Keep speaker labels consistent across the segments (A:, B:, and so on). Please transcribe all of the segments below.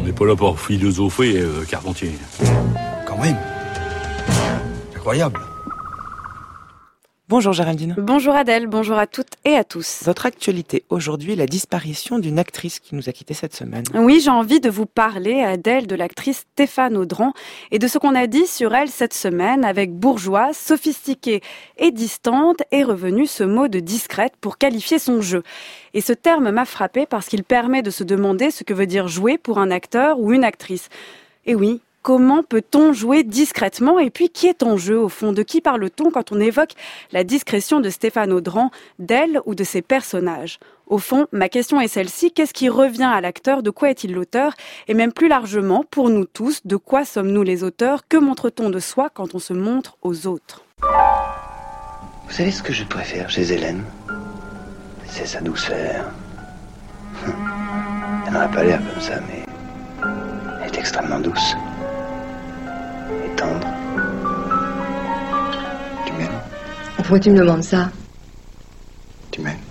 A: n'est pas là pour philosopher, Carpentier.
B: Quand même. Incroyable.
C: Bonjour Géraldine.
D: Bonjour Adèle, bonjour à toutes et à tous.
C: Votre actualité aujourd'hui, la disparition d'une actrice qui nous a quittés cette semaine.
D: Oui, j'ai envie de vous parler, Adèle, de l'actrice Stéphane Audran et de ce qu'on a dit sur elle cette semaine. Avec bourgeoise, sophistiquée et distante est revenu ce mot de discrète pour qualifier son jeu. Et ce terme m'a frappée parce qu'il permet de se demander ce que veut dire jouer pour un acteur ou une actrice. Et oui, comment peut-on jouer discrètement? Et puis, qui est en jeu, au fond? De qui parle-t-on quand on évoque la discrétion de Stéphane Audran, d'elle ou de ses personnages? Au fond, ma question est celle-ci. Qu'est-ce qui revient à l'acteur? De quoi est-il l'auteur? Et même plus largement, pour nous tous, de quoi sommes-nous les auteurs? Que montre-t-on de soi quand on se montre aux autres?
E: Vous savez ce que je préfère chez Hélène? C'est sa douceur. Elle n'aurait pas l'air comme ça, mais elle est extrêmement douce. Et tendre. Tu m'aimes?
F: Pourquoi tu me demandes ça?
E: Tu m'aimes?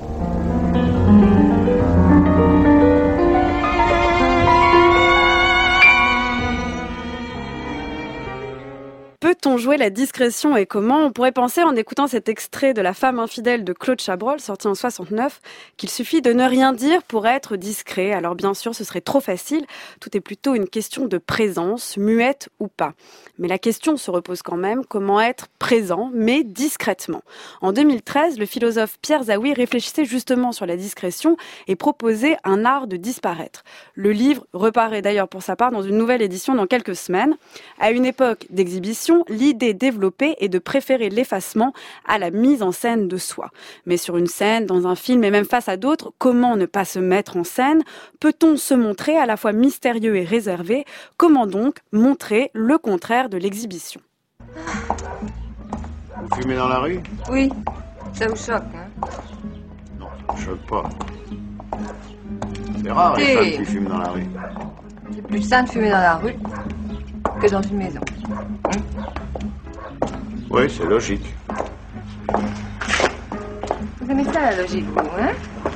D: Peut-on jouer la discrétion et comment? On pourrait penser en écoutant cet extrait de La femme infidèle de Claude Chabrol, sorti en 69, qu'il suffit de ne rien dire pour être discret. Alors bien sûr, ce serait trop facile. Tout est plutôt une question de présence, muette ou pas. Mais la question se repose quand même, comment être présent, mais discrètement? En 2013, le philosophe Pierre Zaouy réfléchissait justement sur la discrétion et proposait un art de disparaître. Le livre reparaît d'ailleurs pour sa part dans une nouvelle édition dans quelques semaines. À une époque d'exhibition, l'idée développée est de préférer l'effacement à la mise en scène de soi. Mais sur une scène, dans un film et même face à d'autres, comment ne pas se mettre en scène? Peut-on se montrer à la fois mystérieux et réservé? Comment donc montrer le contraire de l'exhibition?
G: Vous fumez dans la rue?
F: Oui, ça vous choque, hein?
G: Non, ça me choque pas. C'est rare les femmes qui fument dans la rue.
F: C'est plus sain de fumer dans la rue que dans une maison.
G: Oui, c'est logique.
F: Vous aimez ça, la logique, vous, hein?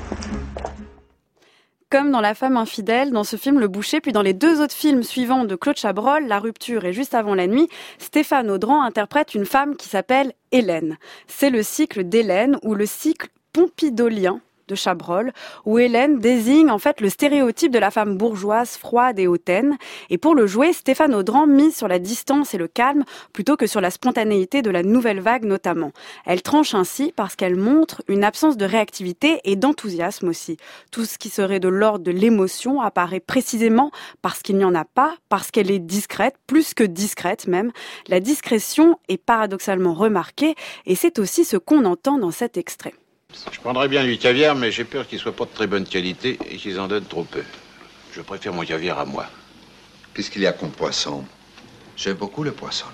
D: Comme dans La femme infidèle, dans ce film Le Boucher, puis dans les deux autres films suivants de Claude Chabrol, La rupture et Juste avant la nuit, Stéphane Audran interprète une femme qui s'appelle Hélène. C'est le cycle d'Hélène ou le cycle pompidolien de Chabrol, où Hélène désigne en fait le stéréotype de la femme bourgeoise, froide et hautaine. Et pour le jouer, Stéphane Audran mise sur la distance et le calme plutôt que sur la spontanéité de la nouvelle vague notamment. Elle tranche ainsi parce qu'elle montre une absence de réactivité et d'enthousiasme aussi. Tout ce qui serait de l'ordre de l'émotion apparaît précisément parce qu'il n'y en a pas, parce qu'elle est discrète, plus que discrète même. La discrétion est paradoxalement remarquée et c'est aussi ce qu'on entend dans cet extrait.
G: Je prendrais bien du caviar, mais j'ai peur qu'il soit pas de très bonne qualité et qu'ils en donnent trop peu. Je préfère mon caviar à moi.
H: Qu'est-ce qu'il y a comme poisson? J'aime beaucoup le poisson.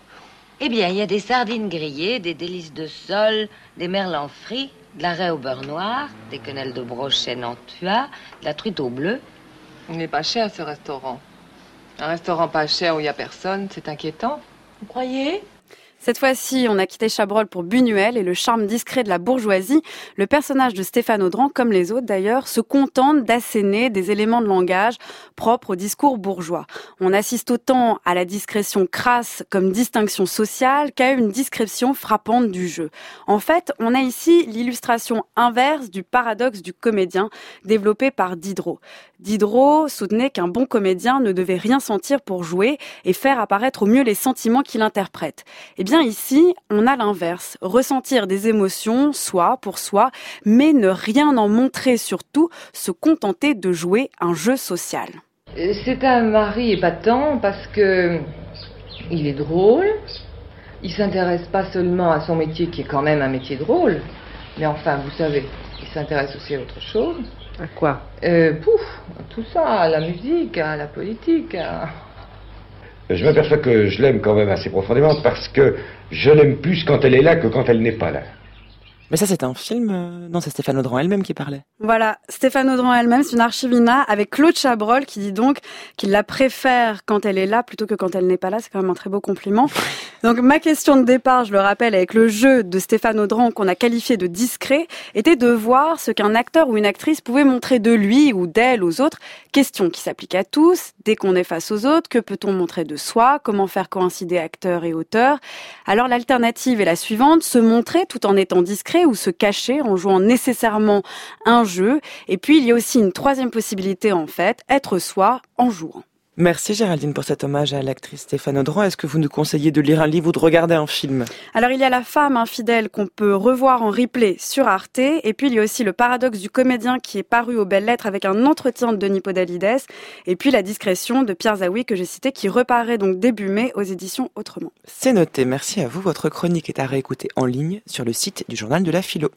I: Eh bien, il y a des sardines grillées, des délices de sol, des merlans frits, de la raie au beurre noir, des quenelles de brochet nantua, de la truite au bleu.
J: Il n'est pas cher, ce restaurant. Un restaurant pas cher où il n'y a personne, c'est inquiétant. Vous croyez ?
D: Cette fois-ci, on a quitté Chabrol pour Buñuel et le charme discret de la bourgeoisie. Le personnage de Stéphane Audran, comme les autres d'ailleurs, se contente d'asséner des éléments de langage propres au discours bourgeois. On assiste autant à la discrétion crasse comme distinction sociale qu'à une description frappante du jeu. En fait, on a ici l'illustration inverse du paradoxe du comédien développé par Diderot. Diderot soutenait qu'un bon comédien ne devait rien sentir pour jouer et faire apparaître au mieux les sentiments qu'il interprète. Eh bien ici, on a l'inverse, ressentir des émotions, soi pour soi, mais ne rien en montrer, surtout se contenter de jouer un jeu social.
J: C'est un mari épatant parce que il est drôle, il s'intéresse pas seulement à son métier qui est quand même un métier drôle, mais enfin vous savez, il s'intéresse aussi à autre chose.
C: À quoi?
J: Tout ça, à la musique, à la politique, à...
K: Je m'aperçois que je l'aime quand même assez profondément parce que je l'aime plus quand elle est là que quand elle n'est pas là.
C: Mais ça, c'est un film. Non, c'est Stéphane Audran elle-même qui parlait.
D: Voilà, Stéphane Audran elle-même, c'est une archivina avec Claude Chabrol qui dit donc qu'il la préfère quand elle est là plutôt que quand elle n'est pas là. C'est quand même un très beau compliment. Donc ma question de départ, je le rappelle, avec le jeu de Stéphane Audran qu'on a qualifié de discret, était de voir ce qu'un acteur ou une actrice pouvait montrer de lui ou d'elle aux autres. Question qui s'applique à tous. Dès qu'on est face aux autres, que peut-on montrer de soi? Comment faire coïncider acteur et auteur? Alors l'alternative est la suivante, se montrer tout en étant discret ou se cacher en jouant nécessairement un jeu. Et puis il y a aussi une troisième possibilité en fait, être soi en jouant.
C: Merci Géraldine pour cet hommage à l'actrice Stéphane Audran. Est-ce que vous nous conseillez de lire un livre ou de regarder un film?
D: Alors il y a La femme infidèle qu'on peut revoir en replay sur Arte, et puis il y a aussi Le paradoxe du comédien qui est paru aux Belles Lettres avec un entretien de Denis Podalides, et puis La discrétion de Pierre Zaoui que j'ai cité qui reparaît donc début mai aux éditions Autrement.
C: C'est noté, merci à vous. Votre chronique est à réécouter en ligne sur le site du Journal de la Philo.